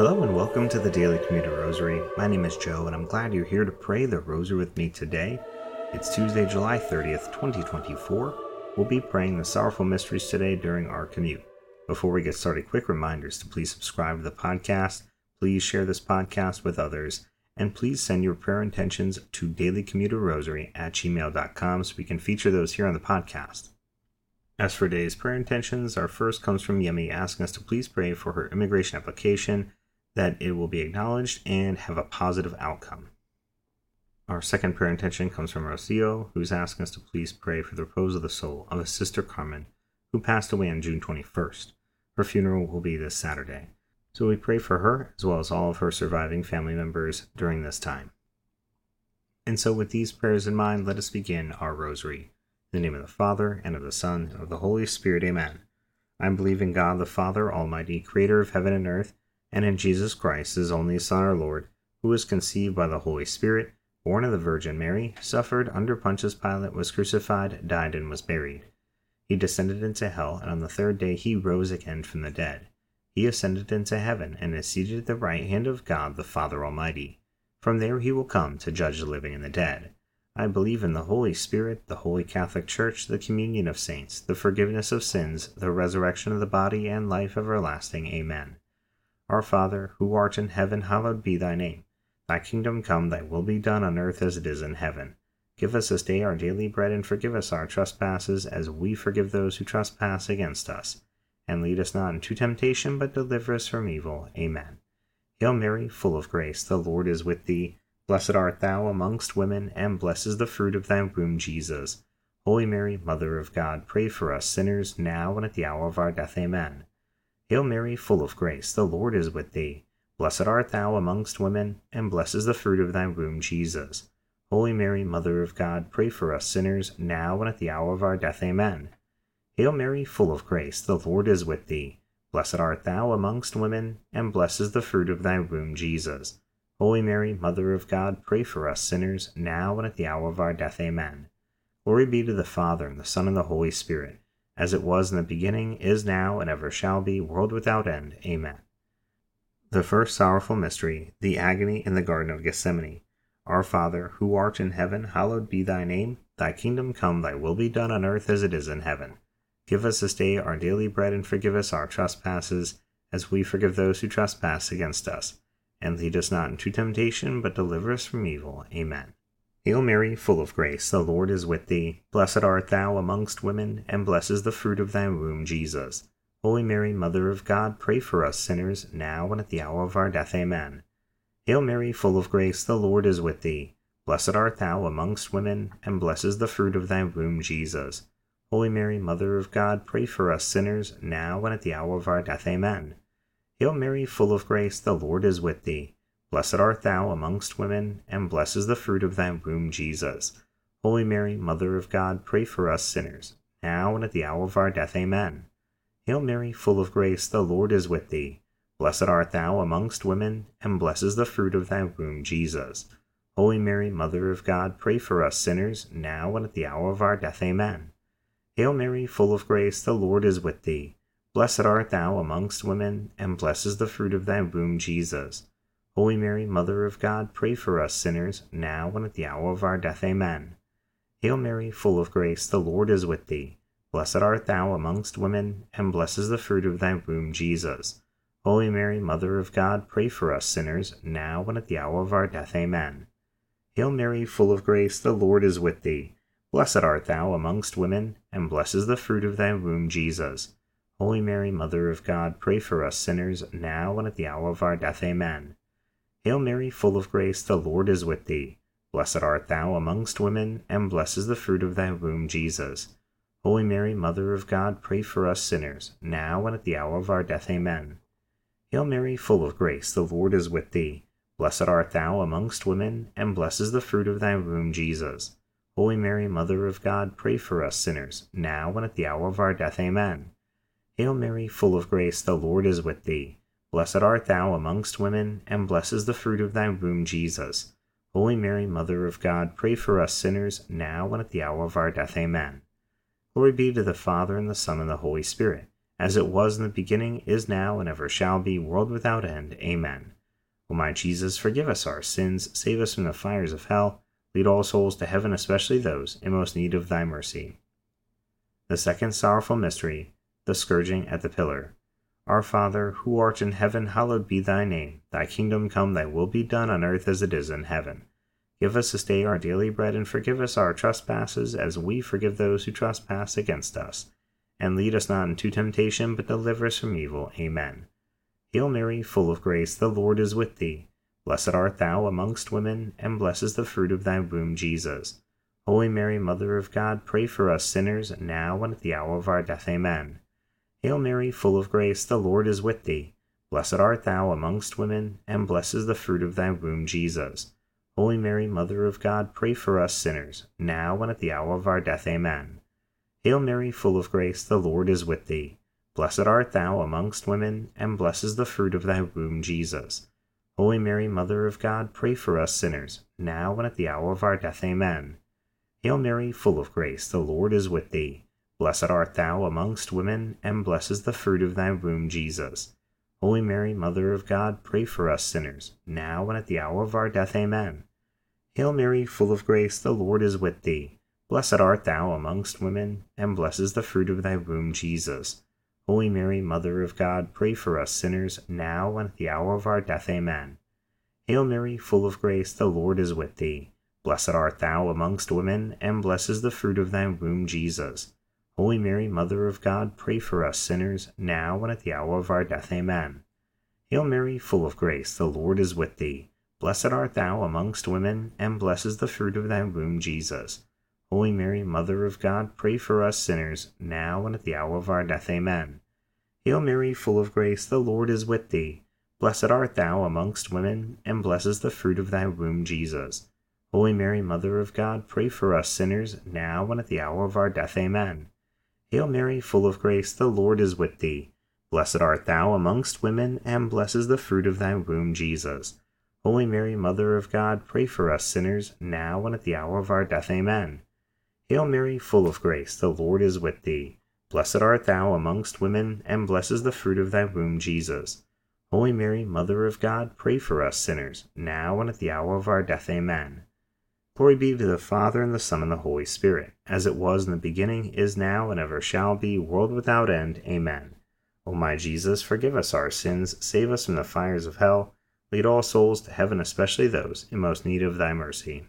Hello and welcome to the Daily Commuter Rosary. My name is Joe and I'm glad you're here to pray the Rosary with me today. It's Tuesday, July 30th, 2024. We'll be praying the Sorrowful Mysteries today during our commute. Before we get started, quick reminders to please subscribe to the podcast, please share this podcast with others, and please send your prayer intentions to dailycommuterrosary@gmail.com so we can feature those here on the podcast. As for today's prayer intentions, our first comes from Yemi asking us to please pray for her immigration application, that it will be acknowledged and have a positive outcome. Our second prayer intention comes from Rocio, who's asking us to please pray for the repose of the soul of his sister Carmen, who passed away on June 21st. Her funeral will be this Saturday. So we pray for her, as well as all of her surviving family members during this time. And so with these prayers in mind, let us begin our rosary. In the name of the Father, and of the Son, and of the Holy Spirit, Amen. I believe in God the Father Almighty, creator of heaven and earth, and in Jesus Christ, his only Son, our Lord, who was conceived by the Holy Spirit, born of the Virgin Mary, suffered under Pontius Pilate, was crucified, died, and was buried. He descended into hell, and on the third day he rose again from the dead. He ascended into heaven, and is seated at the right hand of God the Father Almighty. From there he will come to judge the living and the dead. I believe in the Holy Spirit, the Holy Catholic Church, the communion of saints, the forgiveness of sins, the resurrection of the body, and life everlasting. Amen. Our Father, who art in heaven, hallowed be thy name. Thy kingdom come, thy will be done on earth as it is in heaven. Give us this day our daily bread, and forgive us our trespasses, as we forgive those who trespass against us. And lead us not into temptation, but deliver us from evil. Amen. Hail Mary, full of grace, the Lord is with thee. Blessed art thou amongst women, and blessed is the fruit of thy womb, Jesus. Holy Mary, Mother of God, pray for us sinners, now and at the hour of our death. Amen. Hail Mary, full of grace, the Lord is with thee. Blessed art thou amongst women, and blessed is the fruit of thy womb, Jesus. Holy Mary, Mother of God, pray for us sinners, now and at the hour of our death. Amen. Hail Mary, full of grace, the Lord is with thee. Blessed art thou amongst women, and blessed is the fruit of thy womb, Jesus. Holy Mary, Mother of God, pray for us sinners, now and at the hour of our death. Amen. Glory be to the Father, and the Son, and the Holy Spirit, as it was in the beginning, is now, and ever shall be, world without end. Amen. The first sorrowful mystery, the agony in the Garden of Gethsemane. Our Father, who art in heaven, hallowed be thy name. Thy kingdom come, thy will be done on earth as it is in heaven. Give us this day our daily bread, and forgive us our trespasses, as we forgive those who trespass against us. And lead us not into temptation, but deliver us from evil. Amen. Hail Mary, full of grace, the Lord is with thee. Blessed art thou amongst women, and blessed is the fruit of thy womb, Jesus. Holy Mary, Mother of God, pray for us sinners, now and at the hour of our death. Amen. Hail Mary, full of grace, the Lord is with thee. Blessed art thou amongst women, and blessed is the fruit of thy womb, Jesus. Holy Mary, Mother of God, pray for us sinners, now and at the hour of our death. Amen. Hail Mary, full of grace, the Lord is with thee. Blessed art thou amongst women, and blessed is the fruit of thy womb, Jesus. Holy Mary, Mother of God, pray for us sinners, now and at the hour of our death. Amen. Hail Mary, full of grace, the Lord is with thee. Blessed art thou amongst women, and blessed is the fruit of thy womb, Jesus. Holy Mary, Mother of God, pray for us sinners, now and at the hour of our death. Amen. Hail Mary, full of grace, the Lord is with thee. Blessed art thou amongst women, and blessed is the fruit of thy womb, Jesus. Holy Mary, Mother of God, pray for us sinners, now and at the hour of our death. Amen. Hail Mary, full of grace, the Lord is with thee. Blessed art thou amongst women, and blessed is the fruit of thy womb, Jesus. Holy Mary, Mother of God, pray for us sinners, now and at the hour of our death. Amen. Hail Mary, full of grace, the Lord is with thee. Blessed art thou amongst women, and blessed is the fruit of thy womb, Jesus. Holy Mary, Mother of God, pray for us sinners, now and at the hour of our death. Amen. Hail Mary, full of grace, the Lord is with thee. Blessed art thou amongst women, and blessed is the fruit of thy womb, Jesus. Holy Mary, Mother of God, pray for us sinners, now and at the hour of our death. Amen. Hail Mary, full of grace, the Lord is with thee. Blessed art thou amongst women, and blessed is the fruit of thy womb, Jesus. Holy Mary, Mother of God, pray for us sinners, now and at the hour of our death. Amen. Hail Mary, full of grace, the Lord is with thee. Blessed art thou amongst women, and blessed is the fruit of thy womb, Jesus. Holy Mary, Mother of God, pray for us sinners, now and at the hour of our death. Amen. Glory be to the Father, and the Son, and the Holy Spirit, as it was in the beginning, is now, and ever shall be, world without end. Amen. O my Jesus, forgive us our sins, save us from the fires of hell, lead all souls to heaven, especially those in most need of thy mercy. The second sorrowful mystery, the scourging at the pillar. Our Father, who art in heaven, hallowed be thy name. Thy kingdom come, thy will be done on earth as it is in heaven. Give us this day our daily bread, and forgive us our trespasses, as we forgive those who trespass against us. And lead us not into temptation, but deliver us from evil. Amen. Hail Mary, full of grace, the Lord is with thee. Blessed art thou amongst women, and blessed is the fruit of thy womb, Jesus. Holy Mary, Mother of God, pray for us sinners, now and at the hour of our death. Amen. Hail Mary, full of grace, the Lord is with thee. Blessed art thou amongst women, and blessed is the fruit of thy womb, Jesus. Holy Mary, Mother of God, pray for us sinners, now and at the hour of our death. Amen. Hail Mary, full of grace, the Lord is with thee. Blessed art thou amongst women, and blessed is the fruit of thy womb, Jesus. Holy Mary, Mother of God, pray for us sinners, now and at the hour of our death. Amen. Hail Mary, full of grace, the Lord is with thee. Blessed art thou amongst women, and blessed is the fruit of thy womb, Jesus. Holy Mary, Mother of God, pray for us sinners, now and at the hour of our death. Amen. Hail Mary, full of grace, the Lord is with thee. Blessed art thou amongst women, and blessed is the fruit of thy womb, Jesus. Holy Mary, Mother of God, pray for us sinners, now and at the hour of our death. Amen. Hail Mary, full of grace, the Lord is with thee. Blessed art thou amongst women, and blessed is the fruit of thy womb, Jesus. Holy Mary, Mother of God, pray for us sinners, now and at the hour of our death. Amen. Hail Mary, full of grace, the Lord is with thee. Blessed art thou amongst women, and blessed is the fruit of thy womb, Jesus. Holy Mary, Mother of God, pray for us sinners, now and at the hour of our death. Amen. Hail Mary, full of grace, the Lord is with thee. Blessed art thou amongst women, and blessed is the fruit of thy womb, Jesus. Holy Mary, Mother of God, pray for us sinners, now and at the hour of our death. Amen. Hail Mary, full of grace, the Lord is with thee. Blessed art thou amongst women, and blessed is the fruit of thy womb, Jesus. Holy Mary, Mother of God, pray for us sinners, now and at the hour of our death. Amen. Hail Mary, full of grace, the Lord is with thee. Blessed art thou amongst women, and blessed is the fruit of thy womb, Jesus. Holy Mary, Mother of God, pray for us sinners, now and at the hour of our death. Amen. Glory be to the Father, and the Son, and the Holy Spirit, as it was in the beginning, is now, and ever shall be, world without end. Amen. O my Jesus, forgive us our sins, save us from the fires of hell, lead all souls to heaven, especially those in most need of thy mercy.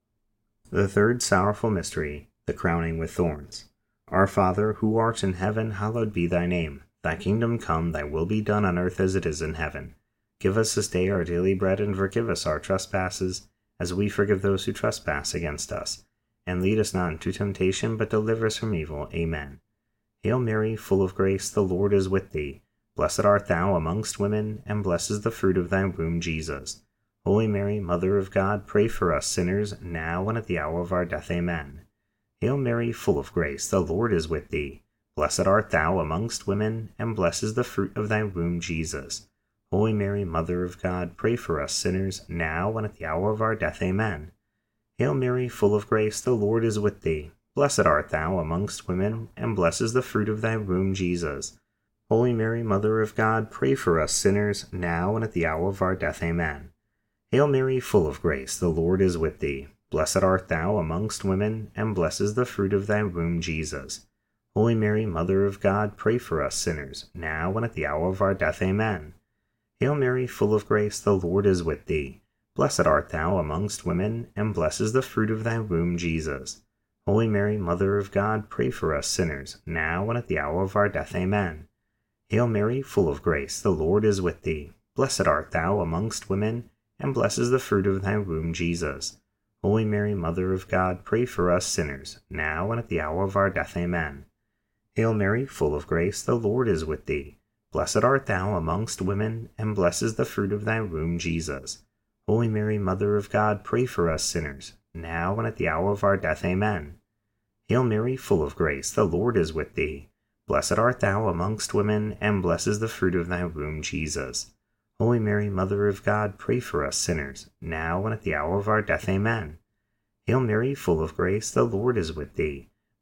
The third sorrowful mystery, the crowning with thorns. Our Father, who art in heaven, hallowed be thy name. Thy kingdom come, thy will be done on earth as it is in heaven. Give us this day our daily bread, and forgive us our trespasses, as we forgive those who trespass against us. And lead us not into temptation, but deliver us from evil. Amen. Hail Mary, full of grace, the Lord is with thee. Blessed art thou amongst women, and blessed is the fruit of thy womb, Jesus. Holy Mary, Mother of God, pray for us sinners, now and at the hour of our death. Amen. Hail Mary, full of grace, the Lord is with thee. Blessed art thou amongst women, and blessed is the fruit of thy womb, Jesus. Holy Mary, Mother of God, pray for us sinners, now and at the hour of our death. Amen. Hail Mary, full of grace, the Lord is with thee. Blessed art thou amongst women, and blessed is the fruit of thy womb, Jesus. Holy Mary, Mother of God, pray for us sinners, now and at the hour of our death. Amen. Hail Mary, full of grace, the Lord is with thee. Blessed art thou amongst women, and blessed is the fruit of thy womb, Jesus. Holy Mary, Mother of God, pray for us sinners, now and at the hour of our death. Amen. Hail Mary, full of grace, the Lord is with thee. Blessed art thou amongst women, and blessed is the fruit of thy womb, Jesus. Holy Mary, Mother of God, pray for us sinners, now and at the hour of our death. Amen. Hail Mary, full of grace, the Lord is with thee. Blessed art thou amongst women, and blessed is the fruit of thy womb, Jesus. Holy Mary, Mother of God, pray for us sinners, now and at the hour of our death. Amen. Hail Mary, full of grace, the Lord is with thee. Blessed art thou amongst women, and blessed is the fruit of thy womb, Jesus. Holy Mary, Mother of God, pray for us sinners, now and at the hour of our death. Amen. Hail Mary, full of grace, the Lord is with thee. Blessed art thou amongst women, and blessed is the fruit of thy womb, Jesus. Holy Mary, Mother of God, pray for us sinners, now and at the hour of our death. Amen. Hail Mary, full of grace, the Lord is with thee.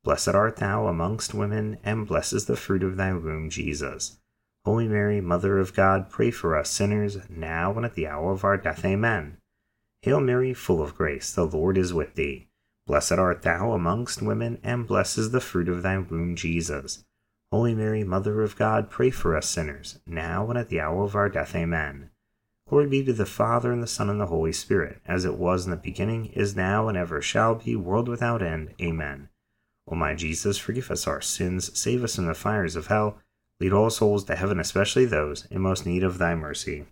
Blessed art thou amongst women, and blessed is the fruit of thy womb, Jesus. Holy Mary, Mother of God, pray for us sinners, now and at the hour of our death. Amen. Hail Mary, full of grace, the Lord is with thee. Blessed art thou amongst women, and blessed is the fruit of thy womb, Jesus. Holy Mary, Mother of God, pray for us sinners, now and at the hour of our death. Amen. Glory be to the Father, and the Son, and the Holy Spirit, as it was in the beginning, is now, and ever shall be, world without end. Amen. O my Jesus, forgive us our sins, save us from the fires of hell, lead all souls to heaven, especially those in most need of thy mercy.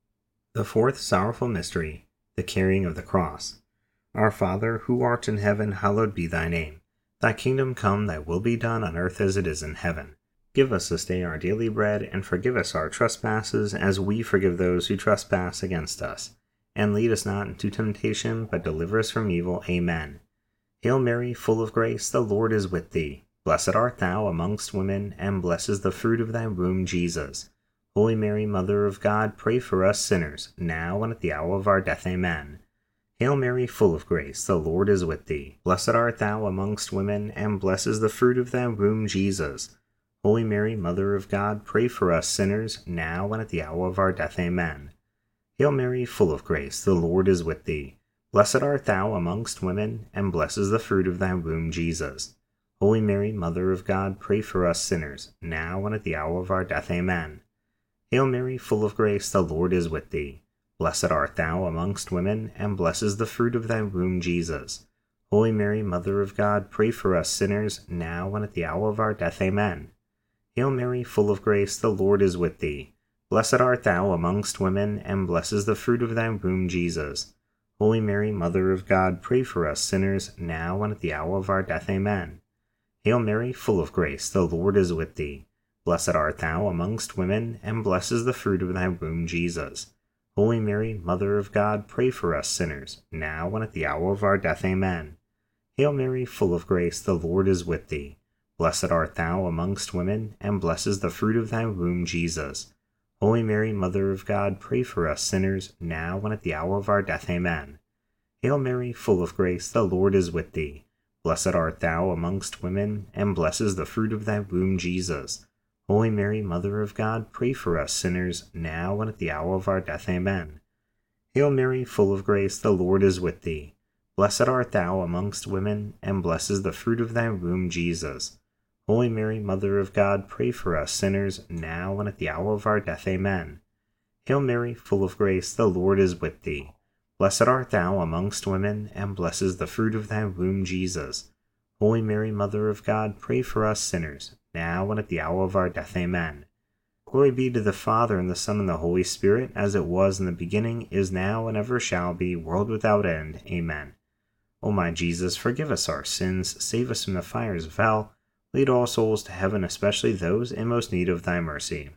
The fourth sorrowful mystery, the carrying of the cross. Our Father, who art in heaven, hallowed be thy name. Thy kingdom come, thy will be done on earth as it is in heaven. Give us this day our daily bread, and forgive us our trespasses, as we forgive those who trespass against us. And lead us not into temptation, but deliver us from evil. Amen. Hail Mary, full of grace, the Lord is with thee. Blessed art thou amongst women, and blessed is the fruit of thy womb, Jesus. Holy Mary, Mother of God, pray for us sinners, now and at the hour of our death. Amen. Hail Mary, full of grace, the Lord is with thee. Blessed art thou amongst women, and blessed is the fruit of thy womb, Jesus. Holy Mary, Mother of God, pray for us sinners, now and at the hour of our death. Amen. Hail Mary, full of grace, the Lord is with thee. Blessed art thou amongst women, and blessed is the fruit of thy womb, Jesus. Holy Mary, Mother of God, pray for us sinners, now and at the hour of our death. Amen. Hail Mary, full of grace, the Lord is with thee. Blessed art thou amongst women, and blessed is the fruit of thy womb, Jesus. Holy Mary, Mother of God, pray for us sinners, now and at the hour of our death. Amen. Hail Mary, full of grace, the Lord is with thee. Blessed art thou amongst women, and blessed is the fruit of thy womb, Jesus. Holy Mary, Mother of God, pray for us sinners, now and at the hour of our death. Amen. Hail Mary, full of grace, the Lord is with thee. Blessed art thou amongst women, and blessed is the fruit of thy womb, Jesus. Holy Mary, Mother of God, pray for us sinners, now and at the hour of our death. Amen. Hail Mary, full of grace, the Lord is with thee. Blessed art thou amongst women, and blessed is the fruit of thy womb, Jesus. Holy Mary, Mother of God, pray for us sinners, now and at the hour of our death. Amen. Hail Mary, full of grace, the Lord is with thee. Blessed art thou amongst women, and blessed is the fruit of thy womb, Jesus. Holy Mary, Mother of God, pray for us sinners, now and at the hour of our death. Amen. Hail Mary, full of grace, the Lord is with thee. Blessed art thou amongst women, and blessed is the fruit of thy womb, Jesus. Holy Mary, Mother of God, pray for us sinners, now and at the hour of our death. Amen. Hail Mary, full of grace, the Lord is with thee. Blessed art thou amongst women, and blessed is the fruit of thy womb, Jesus. Holy Mary, Mother of God, pray for us sinners, now and at the hour of our death. Amen. Glory be to the Father, and the Son, and the Holy Spirit, as it was in the beginning, is now, and ever shall be, world without end. Amen. O my Jesus, forgive us our sins, save us from the fires of hell, lead all souls to heaven, especially those in most need of thy mercy.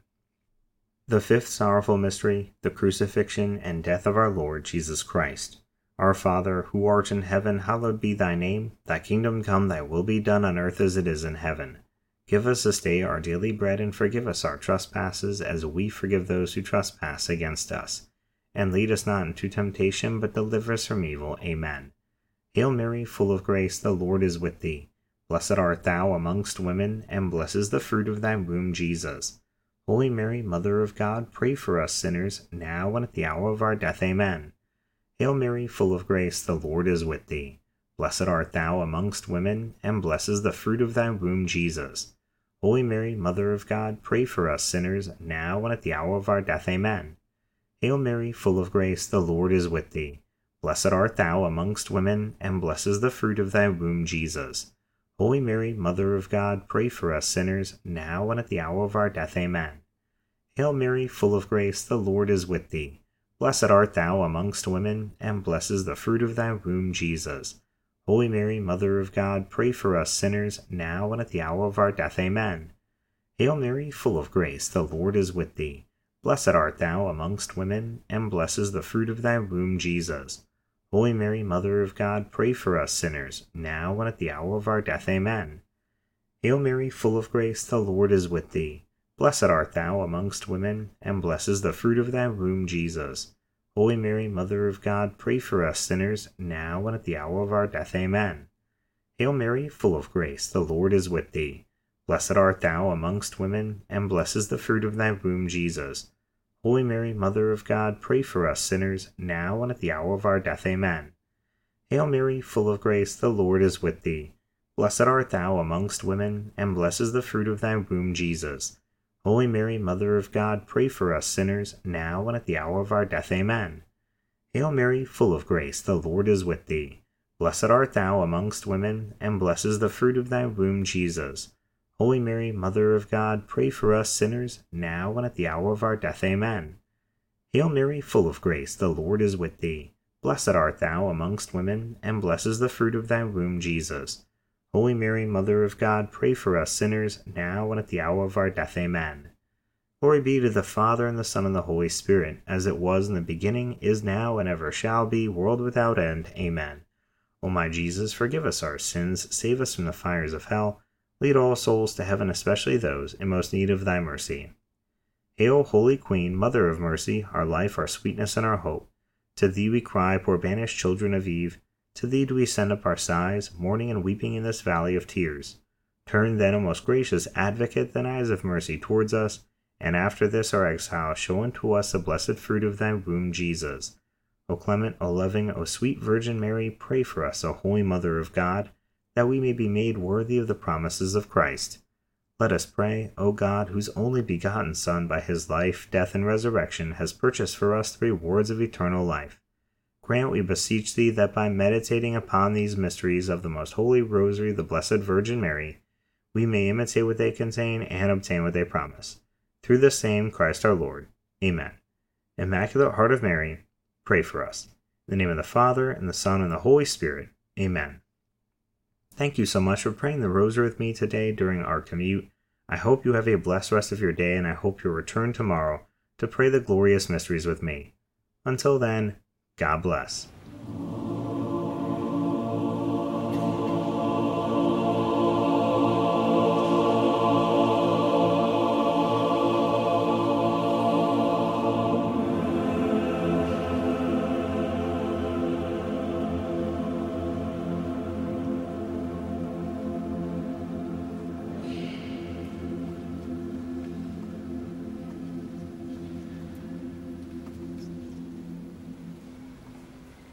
The fifth sorrowful mystery, the crucifixion and death of our Lord Jesus Christ. Our Father, who art in heaven, hallowed be thy name. Thy kingdom come, thy will be done on earth as it is in heaven. Give us this day our daily bread, and forgive us our trespasses, as we forgive those who trespass against us. And lead us not into temptation, but deliver us from evil. Amen. Hail Mary, full of grace, the Lord is with thee. Blessed art thou amongst women, and blessed is the fruit of thy womb, Jesus. Holy Mary, Mother of God, pray for us sinners, now and at the hour of our death. Amen. Hail Mary, full of grace, the Lord is with thee. Blessed art thou amongst women, and blessed is the fruit of thy womb, Jesus. Holy Mary, Mother of God, pray for us sinners, now and at the hour of our death. Amen. Hail Mary, full of grace, the Lord is with thee. Blessed art thou amongst women, and blessed is the fruit of thy womb, Jesus. Holy Mary, Mother of God, pray for us sinners, now and at the hour of our death. Amen. Hail Mary, full of grace, the Lord is with thee. Blessed art thou amongst women, and blessed is the fruit of thy womb, Jesus. Holy Mary, Mother of God, pray for us sinners, now and at the hour of our death. Amen. Hail Mary, full of grace, the Lord is with thee. Blessed art thou amongst women, and blessed is the fruit of thy womb, Jesus. Holy Mary, Mother of God, pray for us sinners, now and at the hour of our death. Amen. Hail Mary, full of grace, the Lord is with thee. Blessed art thou amongst women, and blessed is the fruit of thy womb, Jesus. Holy Mary, Mother of God, pray for us sinners, now and at the hour of our death. Amen. Hail Mary, full of grace, the Lord is with thee. Blessed art thou amongst women, and blessed is the fruit of thy womb, Jesus. Holy Mary, Mother of God, pray for us sinners, now and at the hour of our death. Amen. Hail Mary, full of grace, the Lord is with thee. Blessed art thou amongst women, and blessed is the fruit of thy womb, Jesus. Holy Mary, Mother of God, pray for us sinners, now and at the hour of our death. Amen. Hail Mary, full of grace, the Lord is with thee. Blessed art thou amongst women, and blessed is the fruit of thy womb, Jesus. Holy Mary, Mother of God, pray for us sinners, now and at the hour of our death. Amen. Hail Mary, full of grace, the Lord is with thee. Blessed art thou amongst women, and blessed is the fruit of thy womb, Jesus. Holy Mary, Mother of God, pray for us sinners, now and at the hour of our death. Amen. Glory be to the Father, and the Son, and the Holy Spirit, as it was in the beginning, is now, and ever shall be, world without end. Amen. O my Jesus, forgive us our sins, save us from the fires of hell, lead all souls to heaven, especially those in most need of thy mercy. Hail, Holy Queen, Mother of Mercy, our life, our sweetness, and our hope. To thee we cry, poor banished children of Eve. To thee do we send up our sighs, mourning and weeping in this valley of tears. Turn then, O most gracious Advocate, thine eyes of mercy towards us, and after this our exile show unto us the blessed fruit of thy womb, Jesus. O clement, O loving, O sweet Virgin Mary, pray for us, O Holy Mother of God, that we may be made worthy of the promises of Christ. Let us pray, O God, whose only begotten Son, by his life, death, and resurrection, has purchased for us the rewards of eternal life. Grant, we beseech thee, that by meditating upon these mysteries of the most holy Rosary of the Blessed Virgin Mary, we may imitate what they contain and obtain what they promise. Through the same Christ our Lord. Amen. Immaculate Heart of Mary, pray for us. In the name of the Father, and the Son, and the Holy Spirit. Amen. Thank you so much for praying the Rosary with me today during our commute. I hope you have a blessed rest of your day, and I hope you'll return tomorrow to pray the glorious mysteries with me. Until then, God bless.